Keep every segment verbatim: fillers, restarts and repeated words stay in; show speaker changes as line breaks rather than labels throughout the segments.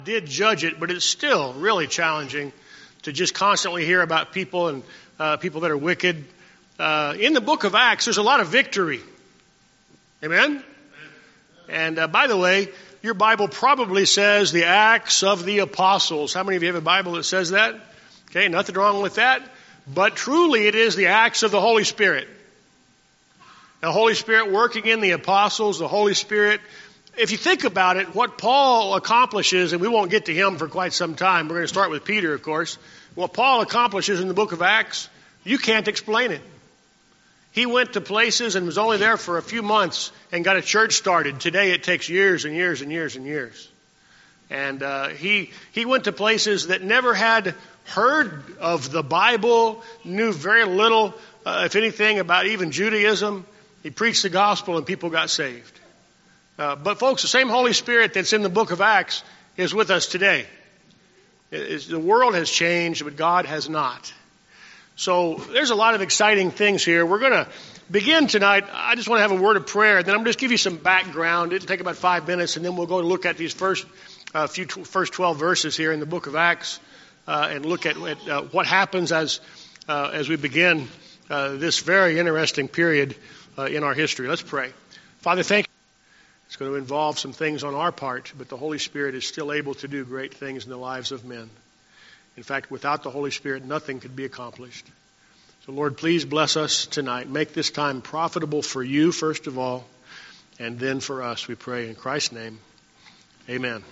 did judge it, but it's still really challenging to just constantly hear about people and uh, people that are wicked. Uh, in the book of Acts, there's a lot of victory. Amen? And uh, by the way, your Bible probably says the Acts of the Apostles. How many of you have a Bible that says that? Okay, nothing wrong with that. But truly it is the Acts of the Holy Spirit. The Holy Spirit working in the apostles, the Holy Spirit. If you think about it, what Paul accomplishes, and we won't get to him for quite some time. We're going to start with Peter, of course. What Paul accomplishes in the book of Acts, you can't explain it. He went to places and was only there for a few months and got a church started. Today it takes years and years and years and years. And uh, he he went to places that never had heard of the Bible, knew very little, uh, if anything, about even Judaism. He preached the gospel and people got saved. Uh, but folks, the same Holy Spirit that's in the book of Acts is with us today. It is, the world has changed, but God has not. So there's a lot of exciting things here. We're going to begin tonight. I just want to have a word of prayer. Then I'm going to just give you some background. It'll take about five minutes, and then we'll go and look at these first uh, few tw- first twelve verses here in the book of Acts uh, and look at, at uh, what happens as uh, as we begin uh, this very interesting period uh, in our history. Let's pray. Father, thank you. It's going to involve some things on our part, but the Holy Spirit is still able to do great things in the lives of men. In fact, without the Holy Spirit, nothing could be accomplished. So, Lord, please bless us tonight. Make this time profitable for you, first of all, and then for us, we pray in Christ's name. Amen.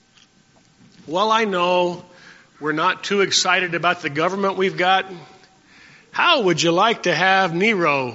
Well, I know we're not too excited about the government we've got. How would you like to have Nero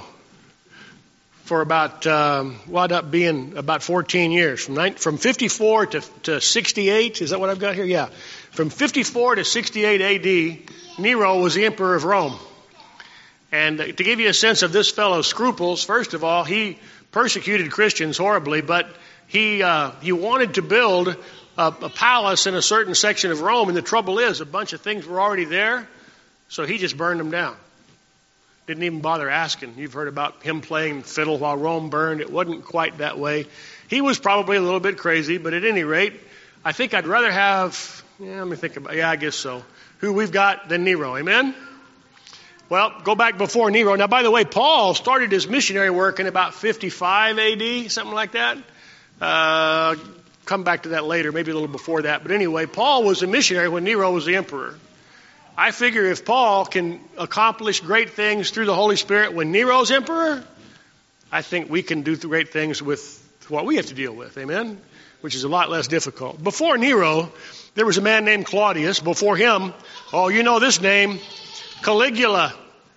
for about, um, wound up being about fourteen years, from nine, from fifty-four to, to sixty-eight, is that what I've got here? Yeah. From fifty-four to sixty-eight A D, Nero was the emperor of Rome. And to give you a sense of this fellow's scruples, first of all, he persecuted Christians horribly, but he uh, he wanted to build a, a palace in a certain section of Rome, and the trouble is, a bunch of things were already there, so he just burned them down. Didn't even bother asking. You've heard about him playing fiddle while Rome burned. It wasn't quite that way. He was probably a little bit crazy, but at any rate, I think I'd rather have, yeah, let me think about, yeah, I guess so, who we've got than Nero. Amen? Well, go back before Nero. Now, by the way, Paul started his missionary work in about fifty-five A D, something like that. Uh, come back to that later, maybe a little before that. But anyway, Paul was a missionary when Nero was the emperor. I figure if Paul can accomplish great things through the Holy Spirit when Nero's emperor, I think we can do great things with what we have to deal with, amen? Which is a lot less difficult. Before Nero, there was a man named Claudius. Before him, oh, you know this name, Caligula.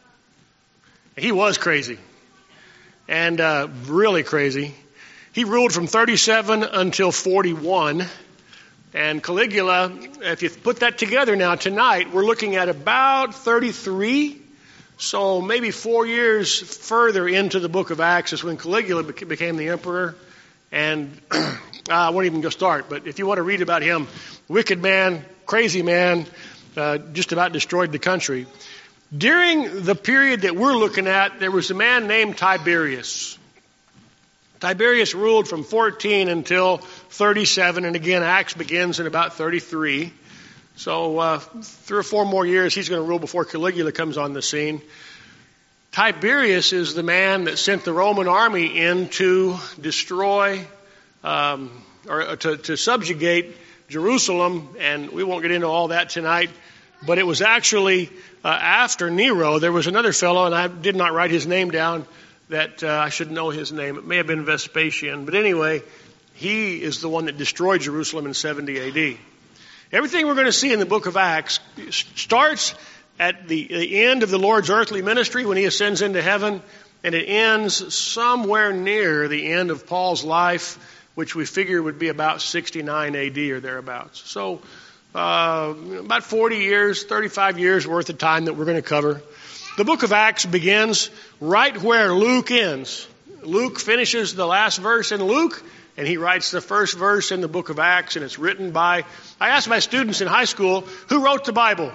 He was crazy, and uh, really crazy. He ruled from thirty-seven until forty-one. And Caligula, if you put that together now tonight, we're looking at about thirty-three. So maybe four years further into the book of Acts is when Caligula became the emperor. And I won't even go start, but if you want to read about him, wicked man, crazy man, uh, just about destroyed the country. During the period that we're looking at, there was a man named Tiberius. Tiberius ruled from fourteen until thirty-seven, and again, Acts begins in about thirty-three. So uh, three or four more years he's going to rule before Caligula comes on the scene. Tiberius is the man that sent the Roman army in to destroy, um, or to, to subjugate Jerusalem, and we won't get into all that tonight. But it was actually uh, after Nero, there was another fellow, and I did not write his name down, that uh, I should know his name. It may have been Vespasian. But anyway, he is the one that destroyed Jerusalem in seventy A D. Everything we're going to see in the book of Acts starts at the, the end of the Lord's earthly ministry when he ascends into heaven, and it ends somewhere near the end of Paul's life, which we figure would be about sixty-nine A D or thereabouts. So uh, about forty years, thirty-five years worth of time that we're going to cover. The book of Acts begins right where Luke ends. Luke finishes the last verse in Luke, and he writes the first verse in the book of Acts, and it's written by, I asked my students in high school, who wrote the Bible?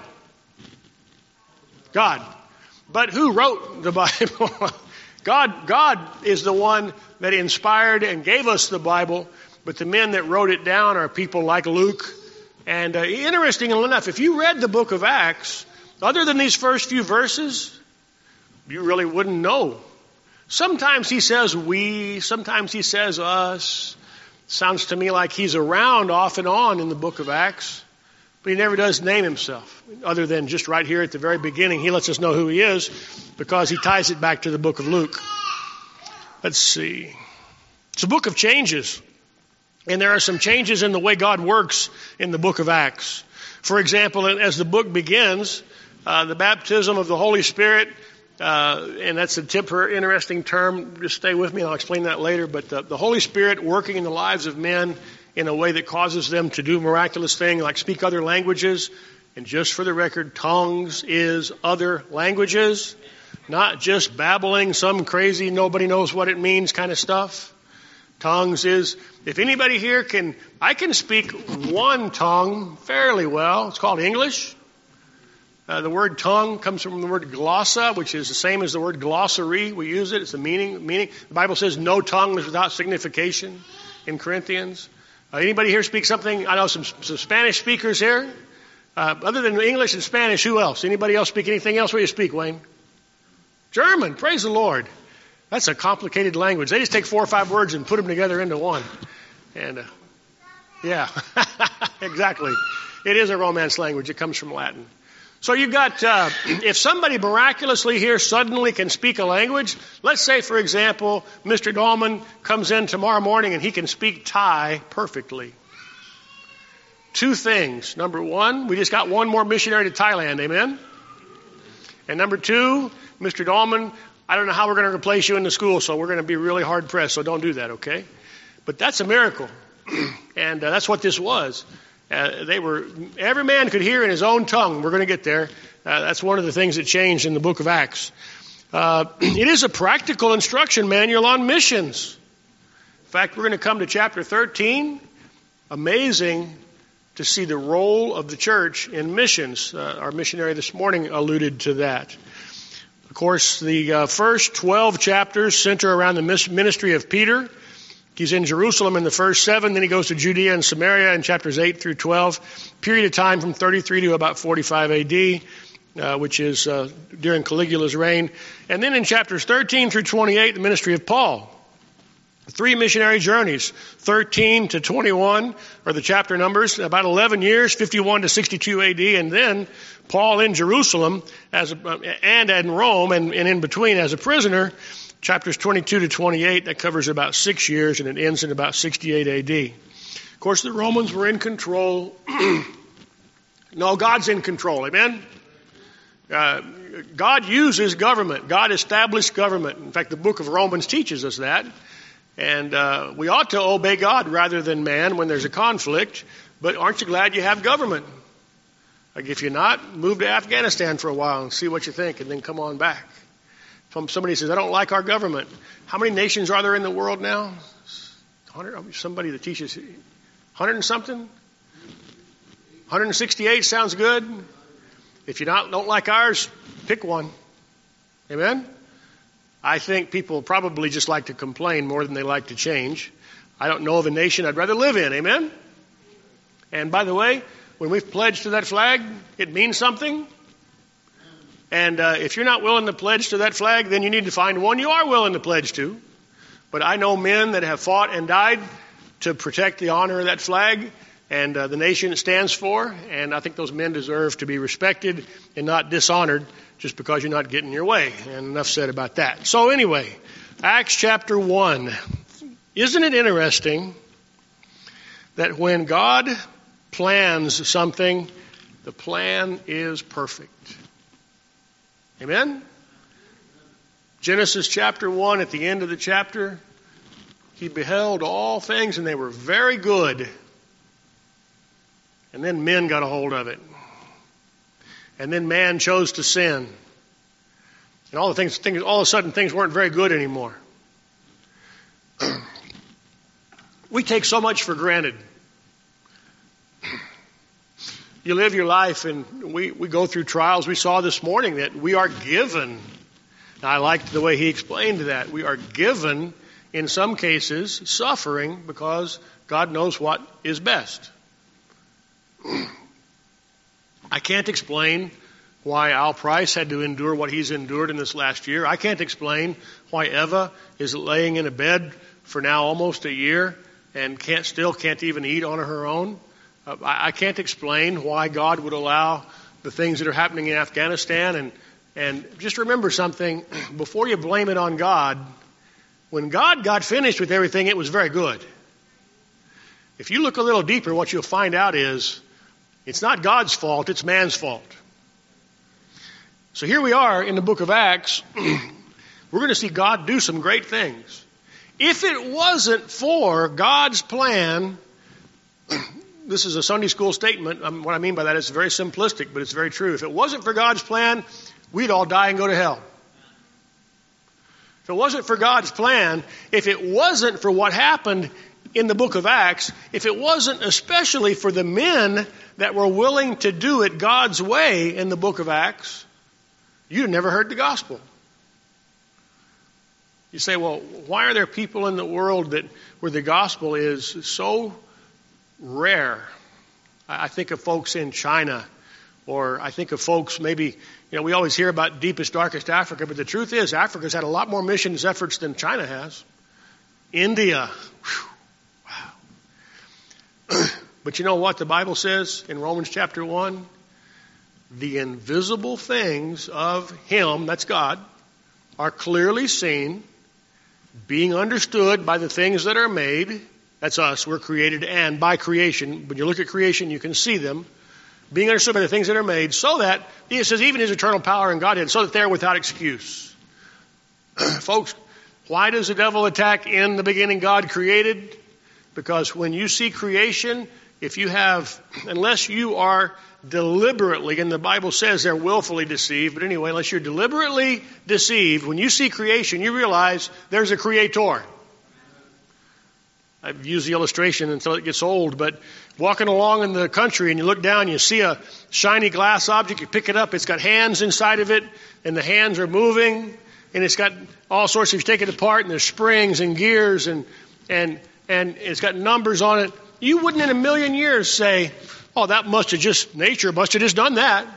God. But who wrote the Bible? God, God is the one that inspired and gave us the Bible, but the men that wrote it down are people like Luke, And uh, interestingly enough, if you read the book of Acts, other than these first few verses, you really wouldn't know. Sometimes he says we, sometimes he says us. Sounds to me like he's around off and on in the book of Acts, but he never does name himself, other than just right here at the very beginning. He lets us know who he is because he ties it back to the book of Luke. Let's see. It's a book of changes, and there are some changes in the way God works in the book of Acts. For example, as the book begins, uh, the baptism of the Holy Spirit, Uh, and that's a tip for an interesting term. Just stay with me and I'll explain that later. But the, the Holy Spirit working in the lives of men in a way that causes them to do miraculous things like speak other languages. And just for the record, tongues is other languages, not just babbling some crazy nobody knows what it means kind of stuff. Tongues is, if anybody here can, I can speak one tongue fairly well. It's called English. Uh, the word tongue comes from the word glossa, which is the same as the word glossary. We use it. It's the meaning. Meaning. The Bible says no tongue is without signification in Corinthians. Uh, anybody here speak something? I know some, some Spanish speakers here. Uh, other than English and Spanish, who else? Anybody else speak anything else? Where you speak, Wayne? German. Praise the Lord. That's a complicated language. They just take four or five words and put them together into one. And, uh, yeah, exactly. It is a Romance language. It comes from Latin. So you've got, uh, if somebody miraculously here suddenly can speak a language, let's say, for example, Mister Dahlman comes in tomorrow morning and he can speak Thai perfectly. Two things. Number one, we just got one more missionary to Thailand, amen? And number two, Mister Dahlman, I don't know how we're going to replace you in the school, so we're going to be really hard pressed, so don't do that, okay? But that's a miracle, and uh, that's what this was. Uh, they were, every man could hear in his own tongue. We're going to get there. Uh, that's one of the things that changed in the book of Acts. Uh, it is a practical instruction manual on missions. In fact, we're going to come to chapter thirteen. Amazing to see the role of the church in missions. Uh, our missionary this morning alluded to that. Of course, the uh, first twelve chapters center around the ministry of Peter. He's in Jerusalem in the first seven, then he goes to Judea and Samaria in chapters eight through twelve. Period of time from thirty-three to about forty-five A D, uh, which is uh, during Caligula's reign. And then in chapters thirteen through twenty-eight, the ministry of Paul. Three missionary journeys, thirteen to twenty-one are the chapter numbers, about eleven years, fifty-one to sixty-two A D, and then Paul in Jerusalem as a, and in Rome and, and in between as a prisoner. Chapters twenty-two to twenty-eight, that covers about six years, and it ends in about sixty-eight A D. Of course, the Romans were in control. No, God's in control, amen? Uh, God uses government. God established government. In fact, the book of Romans teaches us that. And uh, we ought to obey God rather than man when there's a conflict. But aren't you glad you have government? Like if you're not, move to Afghanistan for a while and see what you think, and then come on back. Somebody says, I don't like our government. How many nations are there in the world now? one hundred, somebody that teaches one hundred and something? one hundred sixty-eight sounds good. If you not, don't like ours, pick one. Amen? I think people probably just like to complain more than they like to change. I don't know of a nation I'd rather live in. Amen? And by the way, when we've pledged to that flag, it means something. And uh, if you're not willing to pledge to that flag, then you need to find one you are willing to pledge to. But I know men that have fought and died to protect the honor of that flag and uh, the nation it stands for. And I think those men deserve to be respected and not dishonored just because you're not getting your way. And enough said about that. So anyway, Acts chapter one. Isn't it interesting that when God plans something, the plan is perfect? Amen? Genesis chapter one, at the end of the chapter, he beheld all things and they were very good. And then men got a hold of it. And then man chose to sin. And all the things, things all of a sudden things weren't very good anymore. We take so much for granted. You live your life and we, we go through trials. We saw this morning that we are given. Now, I liked the way he explained that. We are given, in some cases, suffering because God knows what is best. I can't explain why Al Price had to endure what he's endured in this last year. I can't explain why Eva is laying in a bed for now almost a year and can't still can't even eat on her own. Uh, I, I can't explain why God would allow the things that are happening in Afghanistan. And, and just remember something, before you blame it on God, when God got finished with everything, it was very good. If you look a little deeper, what you'll find out is it's not God's fault, it's man's fault. So here we are in the book of Acts. We're going to see God do some great things. If it wasn't for God's plan, this is a Sunday school statement. Um, what I mean by that is very simplistic, but it's very true. If it wasn't for God's plan, we'd all die and go to hell. If it wasn't for God's plan, if it wasn't for what happened in the book of Acts, if it wasn't especially for the men that were willing to do it God's way in the book of Acts, you'd have never heard the gospel. You say, well, why are there people in the world that where the gospel is so rare? I think of folks in China, or I think of folks maybe, you know, we always hear about deepest, darkest Africa, but the truth is Africa's had a lot more missions efforts than China has. India, whew, wow. But you know what the Bible says in Romans chapter one? The invisible things of Him, that's God, are clearly seen, being understood by the things that are made. That's us, we're created, and by creation. When you look at creation, you can see them. Being understood by the things that are made, so that, it says, even His eternal power and Godhead, so that they're without excuse. Folks, why does the devil attack in the beginning God created? Because when you see creation, if you have, unless you are deliberately, and the Bible says they're willfully deceived, but anyway, unless you're deliberately deceived, when you see creation, you realize there's a creator. I've used the illustration until it gets old, but walking along in the country and you look down, you see a shiny glass object, you pick it up, it's got hands inside of it, and the hands are moving, and it's got all sorts of, you take it apart, and there's springs and gears, and and and it's got numbers on it. You wouldn't in a million years say, oh, that must have just, nature must have just done that.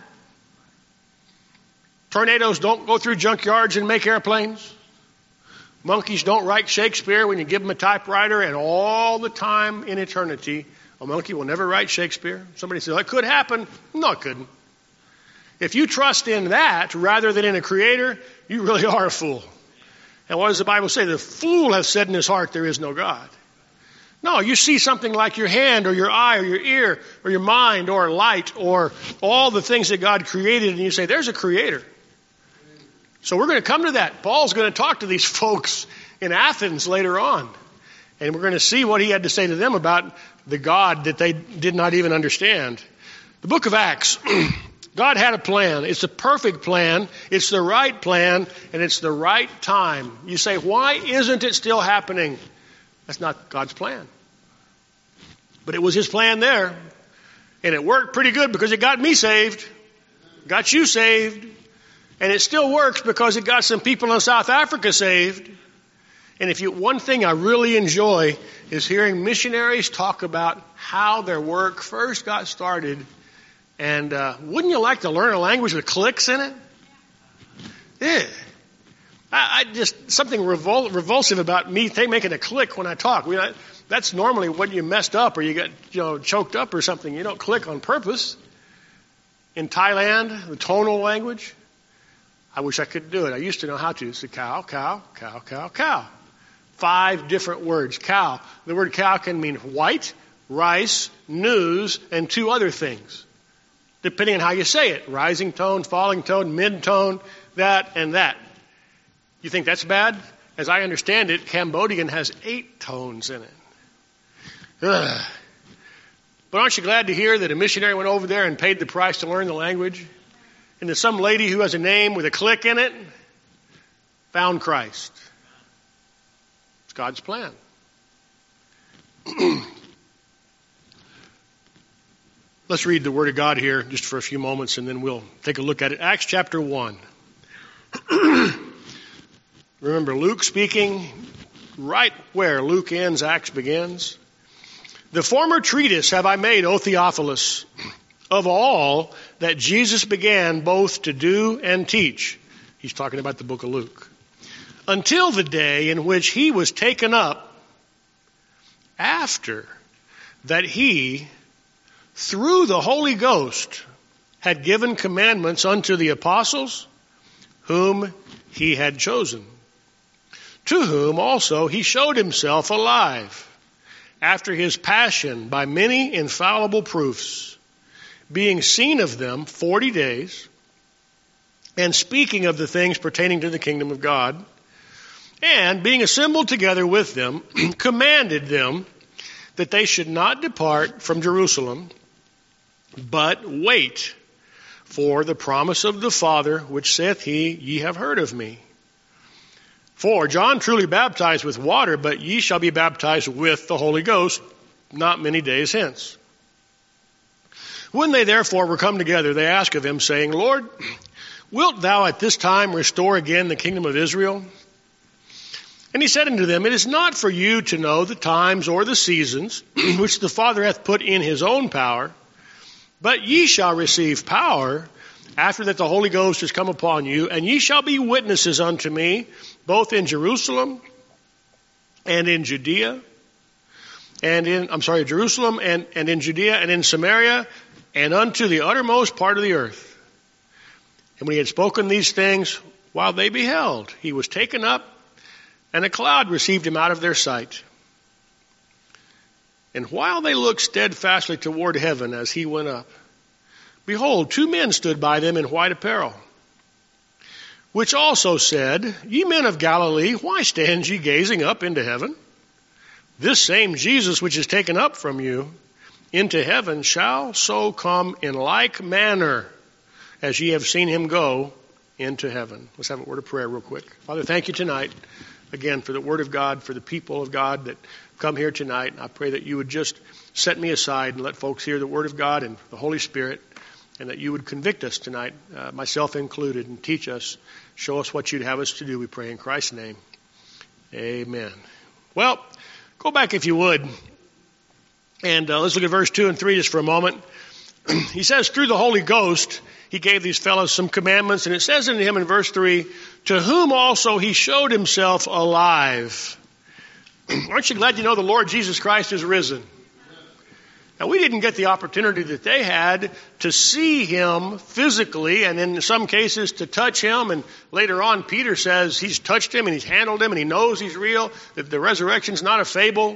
Tornadoes don't go through junkyards and make airplanes. Monkeys don't write Shakespeare when you give them a typewriter, and all the time in eternity, a monkey will never write Shakespeare. Somebody says, well, it could happen. No, it couldn't. If you trust in that rather than in a creator, you really are a fool. And what does the Bible say? The fool has said in his heart, there is no God. No, you see something like your hand or your eye or your ear or your mind or light or all the things that God created, and you say, there's a creator. So we're going to come to that. Paul's going to talk to these folks in Athens later on. And we're going to see what he had to say to them about the God that they did not even understand. The book of Acts, God had a plan. It's a perfect plan. It's the right plan. And it's the right time. You say, why isn't it still happening? That's not God's plan. But it was His plan there. And it worked pretty good because it got me saved. Got you saved. And it still works because it got some people in South Africa saved. And if you, one thing I really enjoy is hearing missionaries talk about how their work first got started. And uh, wouldn't you like to learn a language with clicks in it? Yeah. I, I just, something revol, revulsive about me th- making a click when I talk. We, I, that's normally when you messed up or you got, you know, choked up or something. You don't click on purpose. In Thailand, the tonal language, I wish I could do it. I used to know how to. It's a cow, cow, cow, cow, cow. Five different words. Cow. The word cow can mean white, rice, news, and two other things, depending on how you say it. Rising tone, falling tone, mid-tone, that, and that. You think that's bad? As I understand it, Cambodian has eight tones in it. Ugh. But aren't you glad to hear that a missionary went over there and paid the price to learn the language? And that some lady who has a name with a click in it found Christ. It's God's plan. Let's read the Word of God here just for a few moments, and then we'll take a look at it. Acts chapter one. Remember, Luke speaking right where Luke ends, Acts begins. The former treatise have I made, O Theophilus, of all that Jesus began both to do and teach. He's talking about the book of Luke. Until the day in which he was taken up, after that he, through the Holy Ghost, had given commandments unto the apostles whom he had chosen, to whom also he showed himself alive after his passion by many infallible proofs, being seen of them forty days, and speaking of the things pertaining to the kingdom of God, and being assembled together with them, commanded them that they should not depart from Jerusalem, but wait for the promise of the Father, which saith he, Ye have heard of me. For John truly baptized with water, but ye shall be baptized with the Holy Ghost not many days hence. When they therefore were come together, they asked of him, saying, Lord, wilt thou at this time restore again the kingdom of Israel? And he said unto them, It is not for you to know the times or the seasons which the Father hath put in his own power, but ye shall receive power after that the Holy Ghost is come upon you, and ye shall be witnesses unto me, both in Jerusalem and in Judea, and in, I'm sorry, Jerusalem and, and in Judea and in Samaria, and unto the uttermost part of the earth. And when he had spoken these things, while they beheld, he was taken up, and a cloud received him out of their sight. And while they looked steadfastly toward heaven as he went up, behold, two men stood by them in white apparel, which also said, Ye men of Galilee, why stand ye gazing up into heaven? This same Jesus which is taken up from you into heaven shall so come in like manner as ye have seen him go into heaven. Let's have a word of prayer real quick. Father, thank you tonight again for the word of God, for the people of God that come here tonight. I pray that you would just set me aside and let folks hear the word of God and the Holy Spirit, and that you would convict us tonight, uh, myself included, and teach us, show us what you'd have us to do, we pray in Christ's name. Amen. Well, go back if you would, and uh, let's look at verse two and three just for a moment. He says, through the Holy Ghost, he gave these fellows some commandments, and it says unto him in verse three, to whom also he showed himself alive. Aren't you glad you know the Lord Jesus Christ is risen? Now, we didn't get the opportunity that they had to see him physically, and in some cases to touch him. And later on, Peter says he's touched him and he's handled him and he knows he's real, that the resurrection's not a fable.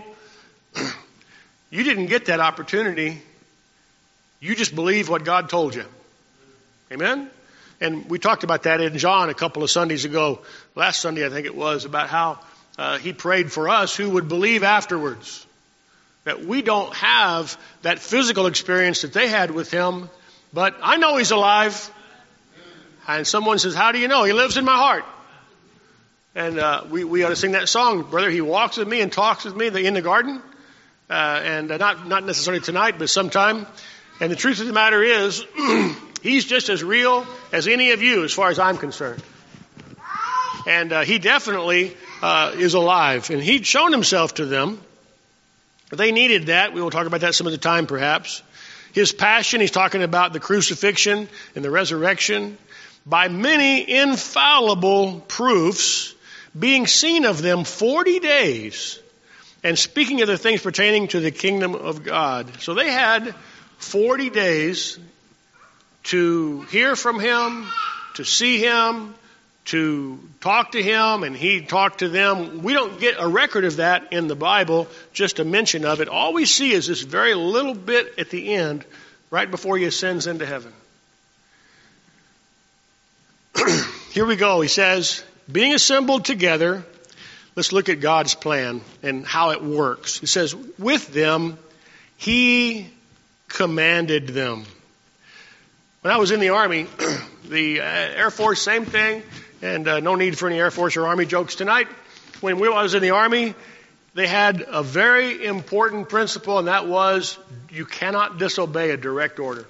You didn't get that opportunity. You just believe what God told you. Amen? And we talked about that in John a couple of Sundays ago. Last Sunday, I think it was, about how uh, he prayed for us who would believe afterwards. That we don't have that physical experience that they had with him, but I know he's alive. And someone says, how do you know? He lives in my heart. And uh, we, we ought to sing that song, brother. He walks with me and talks with me in the garden. Uh, and uh, not, not necessarily tonight, but sometime. And the truth of the matter is, he's just as real as any of you as far as I'm concerned. And uh, he definitely uh, is alive. And he'd shown himself to them. They needed that. We will talk about that some of the time, perhaps. His passion, he's talking about the crucifixion and the resurrection. By many infallible proofs, being seen of them forty days, and speaking of the things pertaining to the kingdom of God. So they had forty days to hear from him, to see him, to talk to him, and he talked to them. We don't get a record of that in the Bible, just a mention of it. All we see is this very little bit at the end, right before he ascends into heaven. Here we go. He says, being assembled together, let's look at God's plan and how it works. He says, with them, he commanded them. When I was in the Army, the uh, Air Force, same thing. And uh, no need for any Air Force or Army jokes tonight. When we, I was in the Army, they had a very important principle, and that was you cannot disobey a direct order.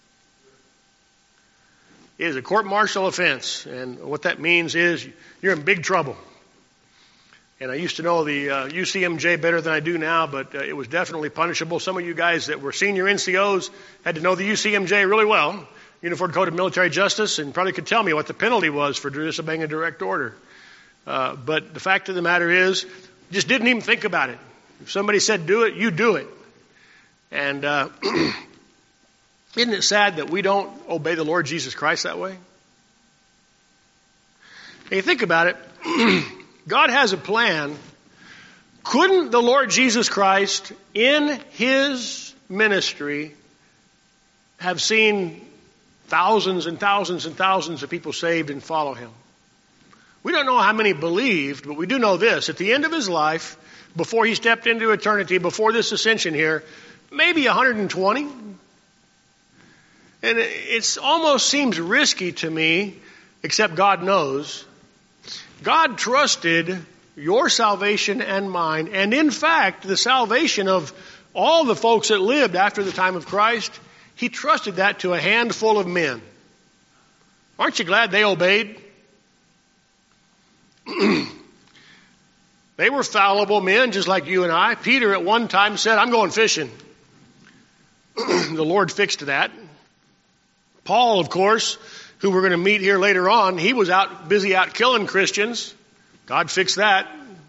It is a court-martial offense, and what that means is you're in big trouble. And I used to know the uh, U C M J better than I do now, but uh, it was definitely punishable. Some of you guys that were senior N C Os had to know the U C M J really well, Uniform Code of Military Justice, and probably could tell me what the penalty was for disobeying a direct order. Uh, but the fact of the matter is, just didn't even think about it. If somebody said do it, you do it. And uh, isn't it sad that we don't obey the Lord Jesus Christ that way? When you think about it, God has a plan. Couldn't the Lord Jesus Christ in his ministry have seen thousands and thousands and thousands of people saved and follow him? We don't know how many believed, but we do know this. At the end of his life, before he stepped into eternity, before this ascension here, maybe one hundred twenty. And it almost seems risky to me, except God knows. God trusted your salvation and mine, and in fact, the salvation of all the folks that lived after the time of Christ, he trusted that to a handful of men. Aren't you glad they obeyed? They were fallible men just like you and I. Peter at one time said, I'm going fishing. The Lord fixed that. Paul, of course, who we're going to meet here later on, he was out busy out killing Christians. God fixed that.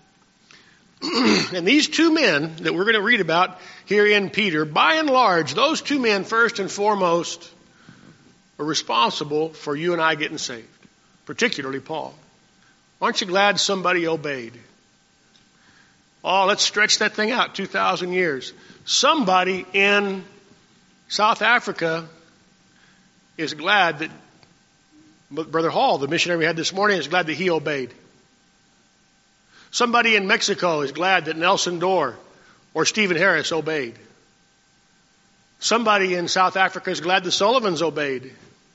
And these two men that we're going to read about here in Peter, by and large, those two men first and foremost are responsible for you and I getting saved, particularly Paul. Aren't you glad somebody obeyed? Oh, let's stretch that thing out two thousand years. Somebody in South Africa is glad that Brother Hall, the missionary we had this morning, is glad that he obeyed. Somebody in Mexico is glad that Nelson Dorr or Stephen Harris obeyed. Somebody in South Africa is glad the Sullivans obeyed.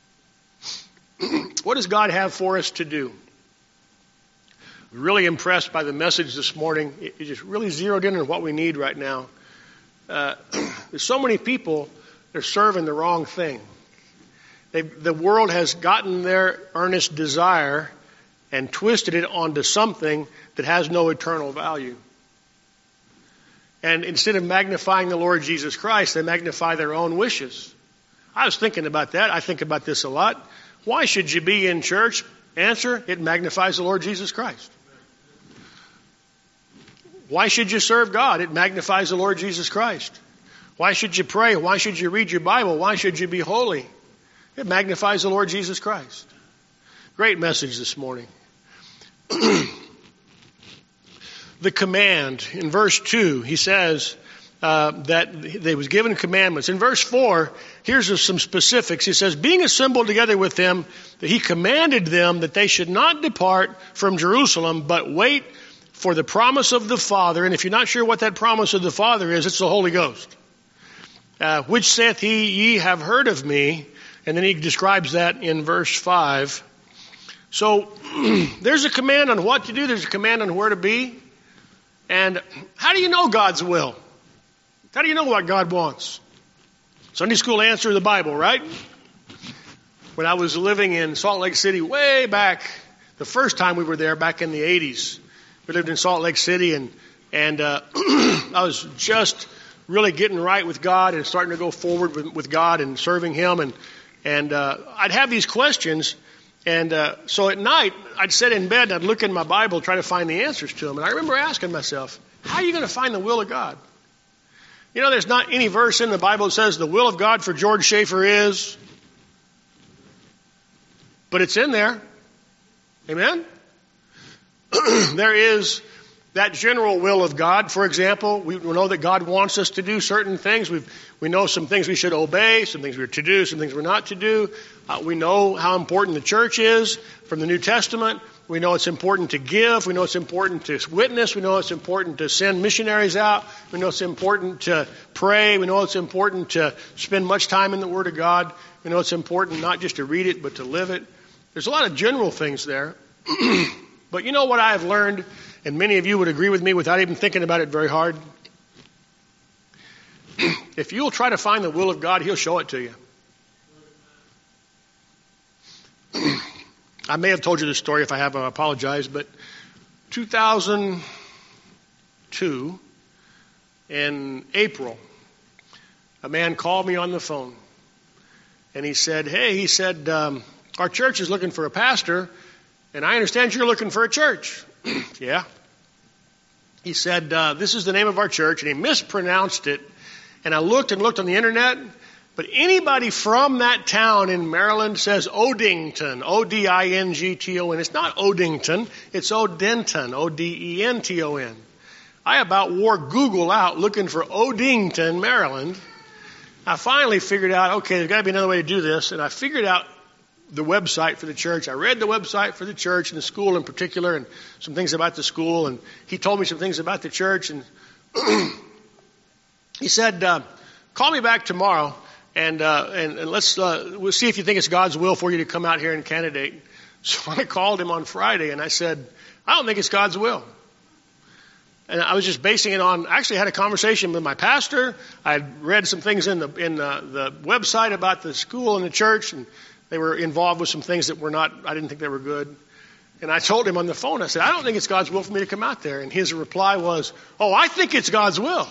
What does God have for us to do? Really impressed by the message this morning. It just really zeroed in on what we need right now. Uh, there's so many people that are serving the wrong thing. They've, the world has gotten their earnest desire and twisted it onto something that has no eternal value. And instead of magnifying the Lord Jesus Christ, they magnify their own wishes. I was thinking about that. I think about this a lot. Why should you be in church? Answer, it magnifies the Lord Jesus Christ. Why should you serve God? It magnifies the Lord Jesus Christ. Why should you pray? Why should you read your Bible? Why should you be holy? It magnifies the Lord Jesus Christ. Great message this morning. The command in verse two, he says uh, that they was given commandments. In verse four, here's some specifics. He says, being assembled together with them, that he commanded them that they should not depart from Jerusalem, but wait for the promise of the Father. And if you're not sure what that promise of the Father is, it's the Holy Ghost. Uh, which saith he, ye have heard of me. And then he describes that in verse five. So there's a command on what to do. There's a command on where to be. And how do you know God's will? How do you know what God wants? Sunday school answer of the Bible, right? When I was living in Salt Lake City way back, the first time we were there back in the eighties, we lived in Salt Lake City, and and uh, I was just really getting right with God and starting to go forward with, with God and serving Him. And and uh, I'd have these questions. And uh, so at night, I'd sit in bed and I'd look in my Bible, try to find the answers to them. And I remember asking myself, how are you going to find the will of God? You know, there's not any verse in the Bible that says the will of God for George Schaefer is, but it's in there. Amen? There is that general will of God. For example, we know that God wants us to do certain things. We've, we know some things we should obey, some things we're to do, some things we're not to do. Uh, we know how important the church is from the New Testament. We know it's important to give. We know it's important to witness. We know it's important to send missionaries out. We know it's important to pray. We know it's important to spend much time in the Word of God. We know it's important not just to read it, but to live it. There's a lot of general things there. But you know what I have learned, and many of you would agree with me without even thinking about it very hard? If you'll try to find the will of God, He'll show it to you. I may have told you this story. If I have, I apologize. But two thousand two, in April, a man called me on the phone. And he said, hey, he said, um, our church is looking for a pastor, and I understand you're looking for a church. Yeah. He said, uh, this is the name of our church, and he mispronounced it. And I looked and looked on the internet, but anybody from that town in Maryland says Odington, O D I N G T O N. It's not Odington, it's Odenton, O D E N T O N. I about wore Google out looking for Odington, Maryland. I finally figured out, okay, there's got to be another way to do this, and I figured out the website for the church. I read the website for the church and the school in particular, and some things about the school, and he told me some things about the church, and he said, uh, call me back tomorrow, and uh, and, and let's uh, we'll see if you think it's God's will for you to come out here and candidate. So I called him on Friday, and I said, I don't think it's God's will. And I was just basing it on, I actually had a conversation with my pastor. I had read some things in the in the, the website about the school and the church, and they were involved with some things that were not, I didn't think they were good. And I told him on the phone, I said, I don't think it's God's will for me to come out there. And his reply was, oh, I think it's God's will.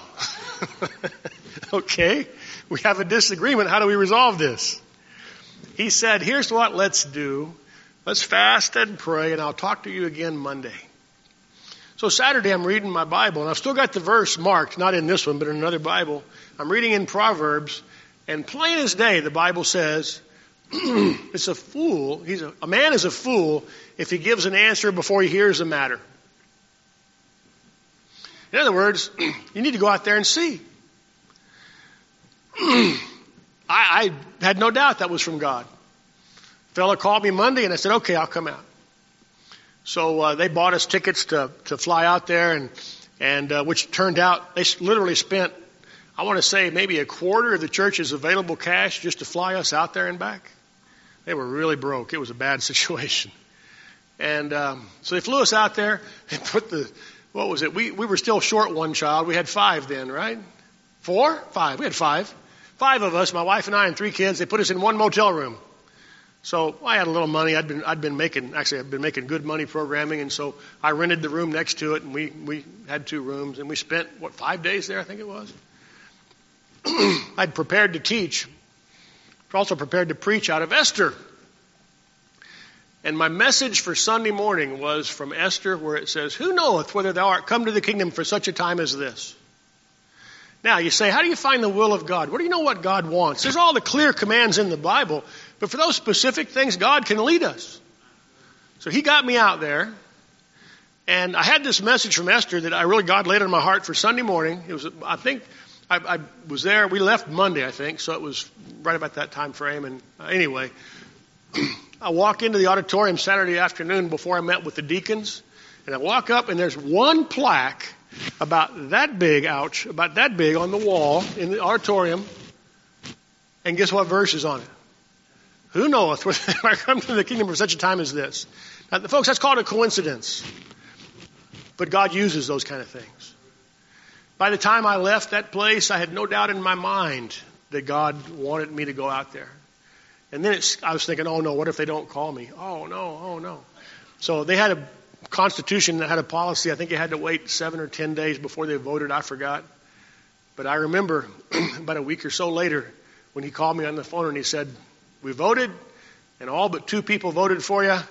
Okay, we have a disagreement. How do we resolve this? He said, here's what let's do. Let's fast and pray, and I'll talk to you again Monday. So Saturday I'm reading my Bible, and I've still got the verse marked, not in this one, but in another Bible. I'm reading in Proverbs, and plain as day, the Bible says, it's a fool, he's a, a man is a fool if he gives an answer before he hears the matter. In other words, you need to go out there and see. I, I had no doubt that was from God. A fella called me Monday, and I said, okay, I'll come out. So uh, they bought us tickets to, to fly out there, and and uh, which turned out they literally spent, I want to say, maybe a quarter of the church's available cash just to fly us out there and back. They were really broke. It was a bad situation. And um, so they flew us out there and put the, what was it? We we were still short one child. We had five then, right? Four? Five. We had five. Five of us, my wife and I and three kids. They put us in one motel room. So I had a little money. I'd been I'd been making actually I'd been making good money programming, and so I rented the room next to it, and we we had two rooms, and we spent what five days there, I think it was. I'd prepared to teach, but also prepared to preach out of Esther. And my message for Sunday morning was from Esther, where it says, "Who knoweth whether thou art come to the kingdom for such a time as this?" Now, you say, how do you find the will of God? What do you know what God wants? There's all the clear commands in the Bible, but for those specific things, God can lead us. So he got me out there, and I had this message from Esther that I really, God laid on my heart for Sunday morning. It was, I think, I, I was there. We left Monday, I think, so it was right about that time frame. And uh, anyway, I walk into the auditorium Saturday afternoon before I met with the deacons, and I walk up, and there's one plaque about that big, ouch, about that big on the wall in the auditorium. And guess what verse is on it? Who knoweth whether I come to the kingdom for such a time as this? Now, folks, that's called a coincidence. But God uses those kind of things. By the time I left that place, I had no doubt in my mind that God wanted me to go out there. And then it's, I was thinking, oh no, what if they don't call me? Oh no, oh no. So they had a Constitution that had a policy. I think you had to wait seven or ten days before they voted. I forgot. But I remember about a week or so later when he called me on the phone and he said, we voted and all but two people voted for you.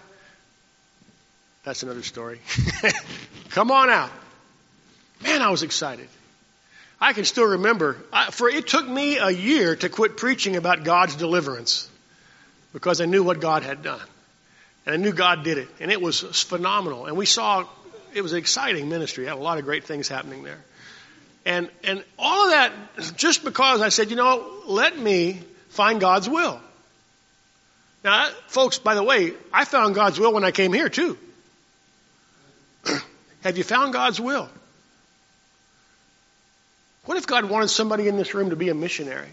That's another story. Come on out. Man, I was excited. I can still remember, I, for it took me a year to quit preaching about God's deliverance because I knew what God had done. And I knew God did it. And it was phenomenal. And we saw, it was an exciting ministry. It had a lot of great things happening there. And and all of that, just because I said, you know, let me find God's will. Now, folks, by the way, I found God's will when I came here too. Have you found God's will? What if God wanted somebody in this room to be a missionary?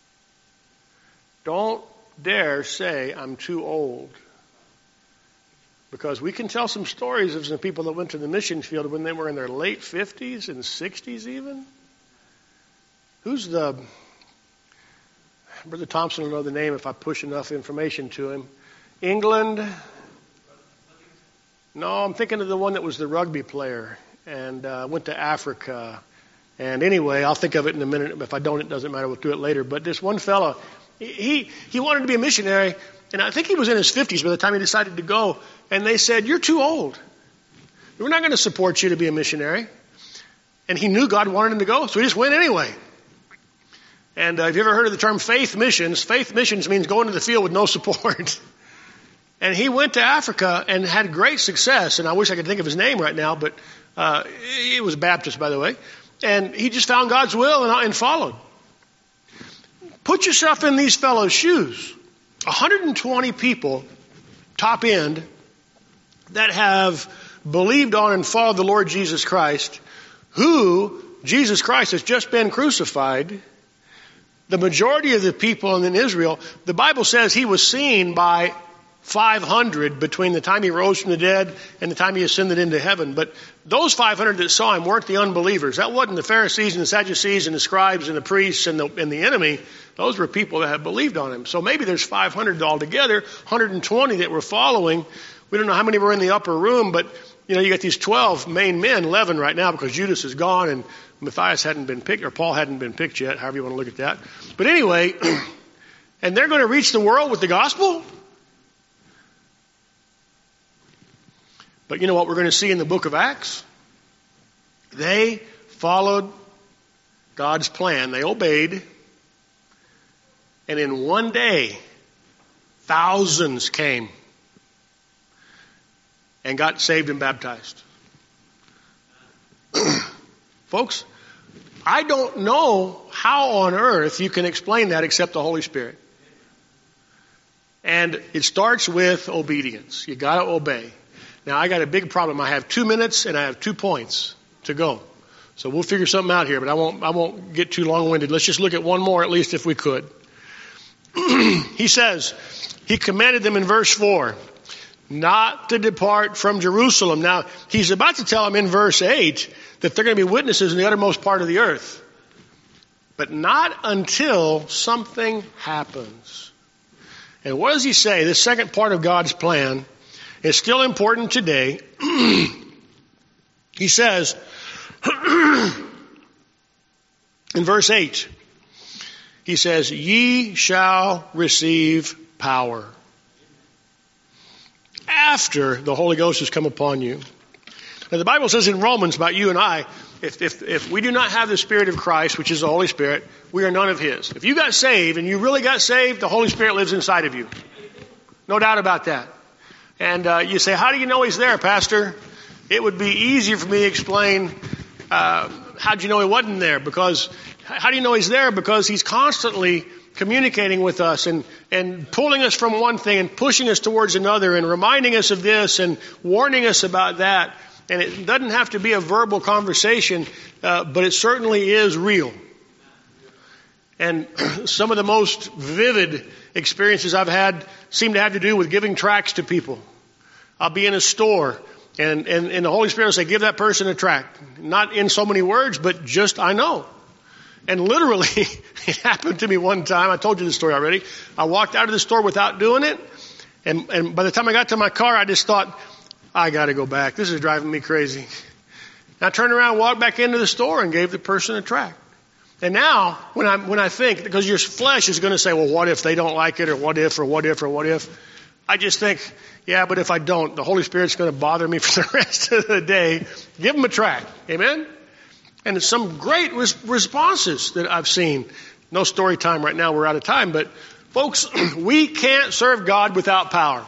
Don't dare say, I'm too old. Because we can tell some stories of some people that went to the mission field when they were in their late fifties and sixties even. Who's the... Brother Thompson will know the name if I push enough information to him. England. No, I'm thinking of the one that was the rugby player. and uh, went to Africa. And anyway, I'll think of it in a minute. If I don't, it doesn't matter. We'll do it later. But this one fellow, he he wanted to be a missionary, and I think he was in his fifties by the time he decided to go. And they said, "You're too old. We're not going to support you to be a missionary." And he knew God wanted him to go, so he just went anyway. And uh, have you ever heard of the term faith missions? Faith missions means going to the field with no support. And he went to Africa and had great success. And I wish I could think of his name right now, but uh, he was a Baptist, by the way. And he just found God's will and, and followed. Put yourself in these fellows' shoes. one hundred twenty people, top end, that have believed on and followed the Lord Jesus Christ, who, Jesus Christ has just been crucified. The majority of the people in Israel, the Bible says he was seen by five hundred between the time he rose from the dead and the time he ascended into heaven. But those five hundred that saw him weren't the unbelievers. That wasn't the Pharisees and the Sadducees and the scribes and the priests and the, and the enemy. Those were people that had believed on him. So maybe there's five hundred altogether, one hundred twenty that were following. We don't know how many were in the upper room, but you know, you got these twelve main men, eleven right now because Judas is gone and Matthias hadn't been picked, or Paul hadn't been picked yet, however you want to look at that. But anyway, and they're going to reach the world with the gospel? But you know what we're going to see in the book of Acts? They followed God's plan. They obeyed. And in one day, thousands came and got saved and baptized. Folks, I don't know how on earth you can explain that except the Holy Spirit. And it starts with obedience. You got to obey. Now, I got a big problem. I have two minutes and I have two points to go. So we'll figure something out here, but I won't, I won't get too long-winded. Let's just look at one more at least if we could. He says, he commanded them in verse four, not to depart from Jerusalem. Now, he's about to tell them in verse eight that they're going to be witnesses in the uttermost part of the earth. But not until something happens. And what does he say? This second part of God's plan is still important today. He says, in verse eight, he says, ye shall receive power after the Holy Ghost has come upon you. Now the Bible says in Romans about you and I, if, if, if we do not have the Spirit of Christ, which is the Holy Spirit, we are none of His. If you got saved and you really got saved, the Holy Spirit lives inside of you. No doubt about that. And uh, you say, how do you know He's there, Pastor? It would be easier for me to explain uh, how'd you know He wasn't there? Because how do you know He's there? Because He's constantly communicating with us and, and pulling us from one thing and pushing us towards another and reminding us of this and warning us about that. And it doesn't have to be a verbal conversation, uh, but it certainly is real. And some of the most vivid experiences I've had seem to have to do with giving tracts to people. I'll be in a store and, and, and the Holy Spirit will say, give that person a tract. Not in so many words, but just, I know. And literally, it happened to me one time. I told you this story already. I walked out of the store without doing it. And, and by the time I got to my car, I just thought, I got to go back. This is driving me crazy. And I turned around, walked back into the store and gave the person a tract. And now, when I, when I think, because your flesh is going to say, well, what if they don't like it, or what if, or what if, or what if? I just think, yeah, but if I don't, the Holy Spirit's going to bother me for the rest of the day. Give them a tract. Amen? And it's some great res- responses that I've seen. No story time right now. We're out of time. But folks, we can't serve God without power.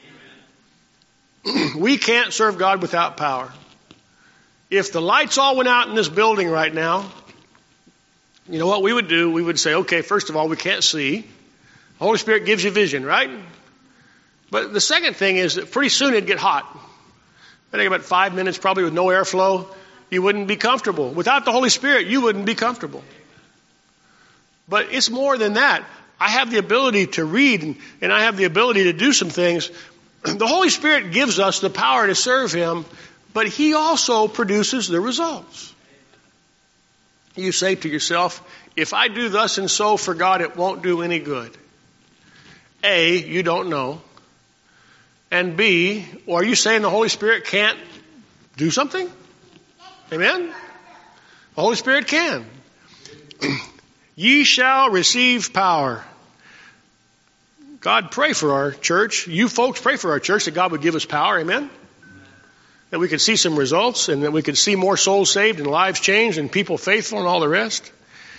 We can't serve God without power. If the lights all went out in this building right now, you know what we would do? We would say, okay, first of all, we can't see. The Holy Spirit gives you vision, right? But the second thing is that pretty soon it'd get hot. I think about five minutes probably with no airflow. You wouldn't be comfortable. Without the Holy Spirit, you wouldn't be comfortable. But it's more than that. I have the ability to read and, and I have the ability to do some things. The Holy Spirit gives us the power to serve Him, but He also produces the results. You say to yourself, if I do thus and so for God, it won't do any good. A, you don't know. And B, or are you saying the Holy Spirit can't do something? Amen? The Holy Spirit can. Ye shall receive power. God, pray for our church. You folks pray for our church that God would give us power. Amen? That we could see some results and that we could see more souls saved and lives changed and people faithful and all the rest.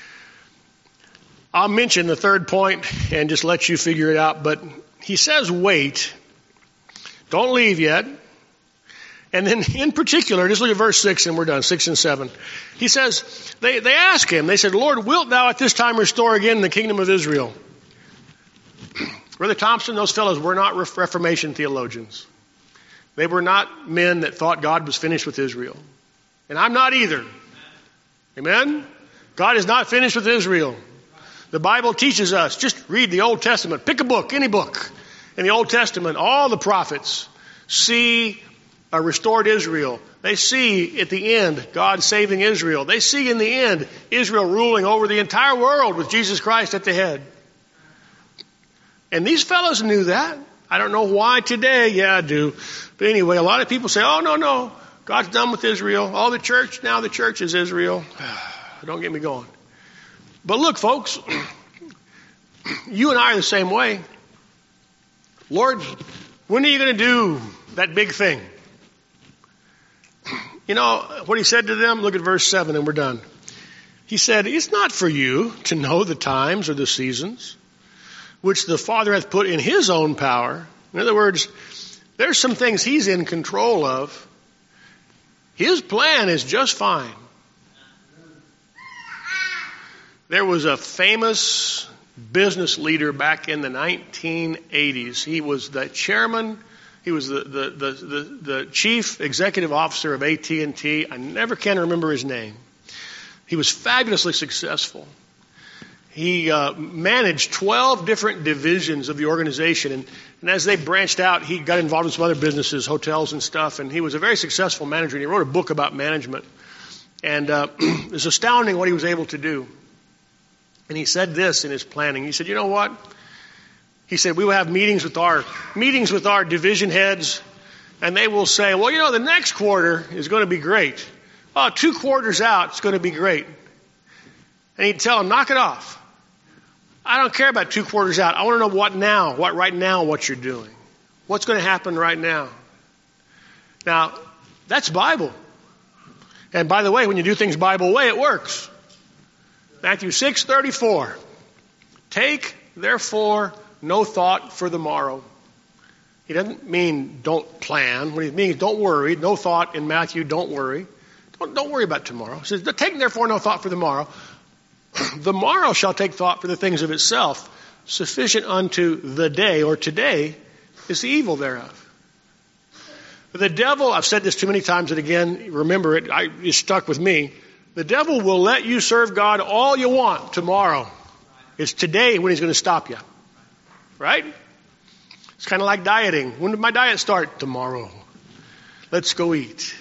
I'll mention the third point and just let you figure it out. But he says wait. Don't leave yet. And then in particular, just look at verse six and we're done, six and seven. He says, they, they ask him, they said, Lord, wilt thou at this time restore again the kingdom of Israel? Brother Thompson, those fellows were not Reformation theologians. They were not men that thought God was finished with Israel. And I'm not either. Amen? God is not finished with Israel. The Bible teaches us, just read the Old Testament. Pick a book, any book. In the Old Testament, all the prophets see a restored Israel. They see at the end God saving Israel. They see in the end Israel ruling over the entire world with Jesus Christ at the head. And these fellows knew that. I don't know why today. Yeah, I do. But anyway, a lot of people say, oh, no, no. God's done with Israel. All the church, now the church is Israel. Don't get me going. But look, folks, you and I are the same way. Lord, when are you going to do that big thing? You know what he said to them? Look at verse seven and we're done. He said, it's not for you to know the times or the seasons which the Father hath put in his own power. In other words, there's some things he's in control of. His plan is just fine. There was a famous business leader back in the nineteen eighties. He was the chairman, he was the, the, the, the, the chief executive officer of A T and T. I never can remember his name. He was fabulously successful. He uh, managed twelve different divisions of the organization. And, and as they branched out, he got involved in some other businesses, hotels and stuff. And he was a very successful manager. And he wrote a book about management. And uh, it was astounding what he was able to do. And he said this in his planning. He said, you know what? He said, we will have meetings with our meetings with our division heads. And they will say, well, you know, the next quarter is going to be great. Oh, two quarters out, it's going to be great. And he'd tell them, knock it off. I don't care about two quarters out. I want to know what now, what right now, what you're doing. What's going to happen right now? Now, that's Bible. And by the way, when you do things Bible way, it works. Matthew six thirty-four. Take, therefore, no thought for the morrow. He doesn't mean don't plan. What he means, don't worry. No thought in Matthew, don't worry. Don't, don't worry about tomorrow. He says, take, therefore, no thought for the morrow. The morrow shall take thought for the things of itself. Sufficient unto the day, or today, is the evil thereof. The devil, I've said this too many times and again, remember it, I, it stuck with me. The devil will let you serve God all you want tomorrow. It's today when he's going to stop you. Right? It's kind of like dieting. When did my diet start? Tomorrow. Let's go eat.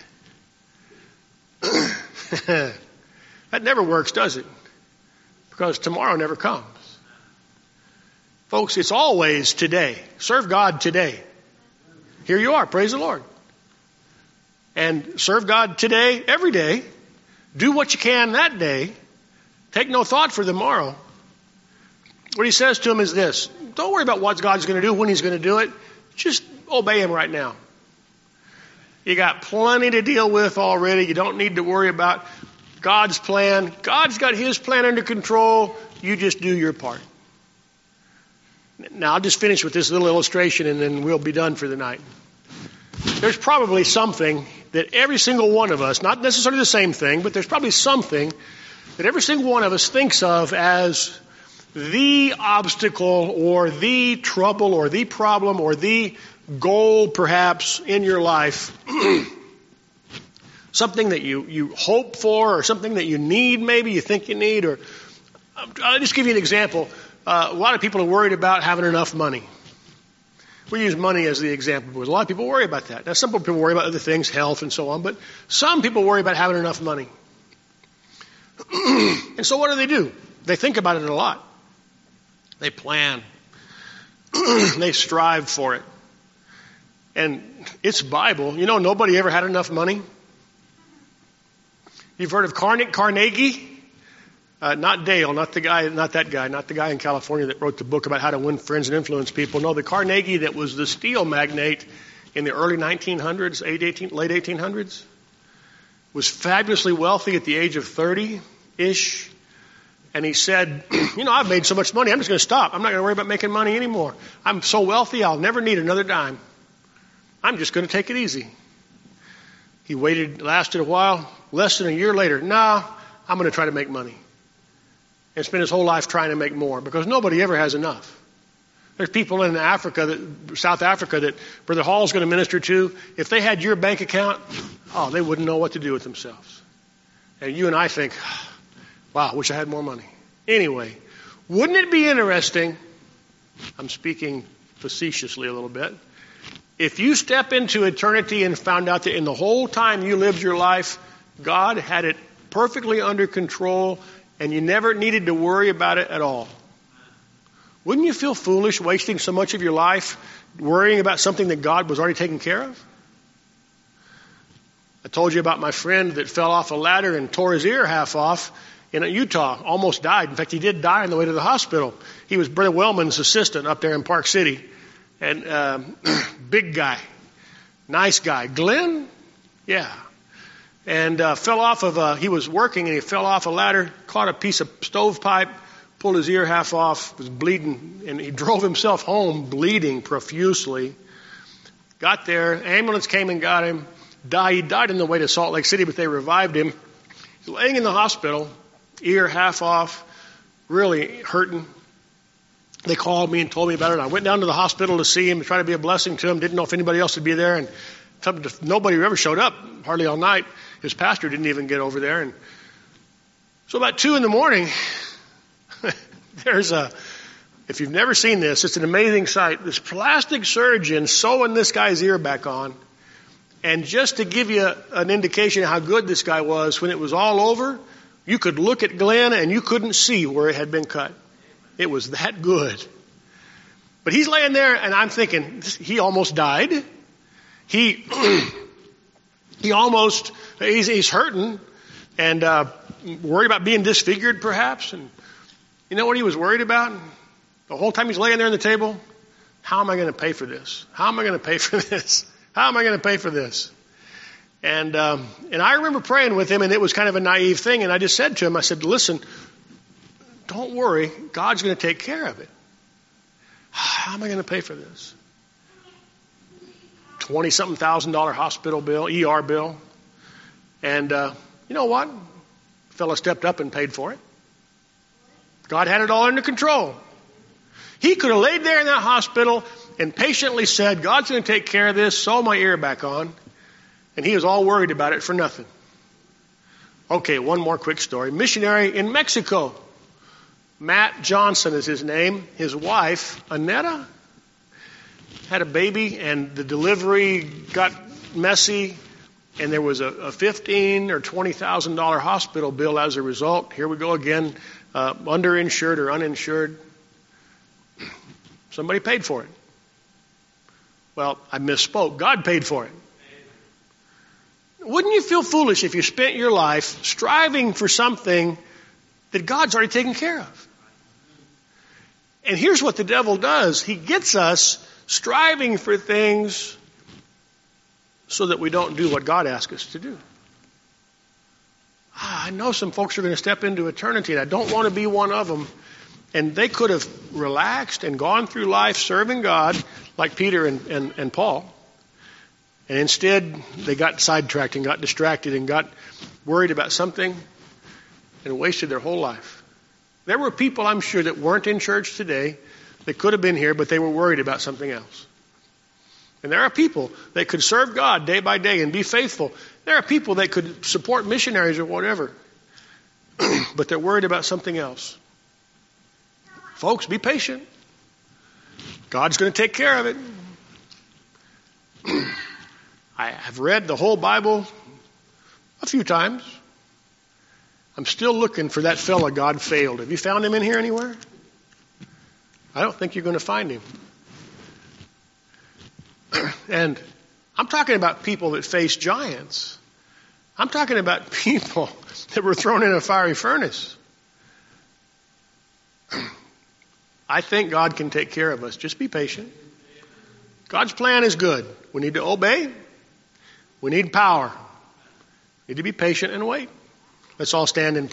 That never works, does it? Because tomorrow never comes. Folks, it's always today. Serve God today. Here you are. Praise the Lord. And serve God today, every day. Do what you can that day. Take no thought for the morrow. What he says to him is this. Don't worry about what God's going to do, when he's going to do it. Just obey him right now. You got plenty to deal with already. You don't need to worry about God's plan. God's got his plan under control. You just do your part. Now, I'll just finish with this little illustration and then we'll be done for the night. There's probably something that every single one of us, not necessarily the same thing, but there's probably something that every single one of us thinks of as the obstacle or the trouble or the problem or the goal perhaps in your life. Something that you, you hope for or something that you need, maybe you think you need. Or I'll just give you an example. Uh, a lot of people are worried about having enough money. We use money as the example because a lot of people worry about that. Now, some people worry about other things, health and so on, but some people worry about having enough money. And so what do they do? They think about it a lot. They plan. They strive for it. And it's Bible. You know, nobody ever had enough money. You've heard of Carne- Carnegie? Uh, not Dale, not the guy, not that guy, not the guy in California that wrote the book about how to win friends and influence people. No, the Carnegie that was the steel magnate in the early nineteen hundreds, late eighteen hundreds, was fabulously wealthy at the age of thirty-ish. And he said, you know, I've made so much money, I'm just going to stop. I'm not going to worry about making money anymore. I'm so wealthy, I'll never need another dime. I'm just going to take it easy. He waited, lasted a while, less than a year later, nah, I'm going to try to make money. And spent his whole life trying to make more because nobody ever has enough. There's people in Africa, that, South Africa, that Brother Hall's going to minister to. If they had your bank account, oh, they wouldn't know what to do with themselves. And you and I think, wow, I wish I had more money. Anyway, wouldn't it be interesting, I'm speaking facetiously a little bit, if you step into eternity and found out that in the whole time you lived your life, God had it perfectly under control and you never needed to worry about it at all. Wouldn't you feel foolish wasting so much of your life worrying about something that God was already taking care of? I told you about my friend that fell off a ladder and tore his ear half off in Utah, almost died. In fact, he did die on the way to the hospital. He was Brother Wellman's assistant up there in Park City. And um, big guy, nice guy. Glenn? Yeah. And uh, fell off of a, he was working and he fell off a ladder, caught a piece of stovepipe, pulled his ear half off, was bleeding, and he drove himself home bleeding profusely. Got there, ambulance came and got him. Died. He died on the way to Salt Lake City, but they revived him. He's laying in the hospital, ear half off, really hurting. They called me and told me about it. And I went down to the hospital to see him, to try to be a blessing to him. Didn't know if anybody else would be there, and nobody ever showed up, hardly all night. His pastor didn't even get over there. And so about two in the morning, there's a, if you've never seen this, it's an amazing sight. This plastic surgeon sewing this guy's ear back on. And just to give you an indication of how good this guy was, when it was all over, you could look at Glenn and you couldn't see where it had been cut. It was that good. But he's laying there and I'm thinking, he almost died. He, he almost, he's, he's hurting and uh, worried about being disfigured perhaps. And you know what he was worried about? The whole time he's laying there on the table, how am I going to pay for this? How am I going to pay for this? How am I going to pay for this? And um, and I remember praying with him, and it was kind of a naive thing. And I just said to him, I said, listen, don't worry. God's going to take care of it. How am I going to pay for this? twenty-something thousand dollar hospital bill, E R bill. And uh, you know what? The fellow stepped up and paid for it. God had it all under control. He could have laid there in that hospital and patiently said, God's going to take care of this, sew my ear back on. And he was all worried about it for nothing. Okay, one more quick story. Missionary in Mexico. Matt Johnson is his name. His wife, Annetta, had a baby and the delivery got messy and there was a, a fifteen or twenty thousand dollar hospital bill as a result. Here we go again, uh, underinsured or uninsured. Somebody paid for it. Well, I misspoke. God paid for it. Wouldn't you feel foolish if you spent your life striving for something that God's already taken care of? And here's what the devil does. He gets us striving for things so that we don't do what God asks us to do. Ah, I know some folks are going to step into eternity, and I don't want to be one of them. And they could have relaxed and gone through life serving God like Peter and, and, and Paul. And instead, they got sidetracked and got distracted and got worried about something and wasted their whole life. There were people, I'm sure, that weren't in church today that could have been here, but they were worried about something else. And there are people that could serve God day by day and be faithful. There are people that could support missionaries or whatever, but they're worried about something else. Folks, be patient. God's going to take care of it. I have read the whole Bible a few times. I'm still looking for that fella God failed. Have you found him in here anywhere? I don't think you're going to find him. And I'm talking about people that face giants. I'm talking about people that were thrown in a fiery furnace. I think God can take care of us. Just be patient. God's plan is good. We need to obey. We need power. We need to be patient and wait. Let's all stand in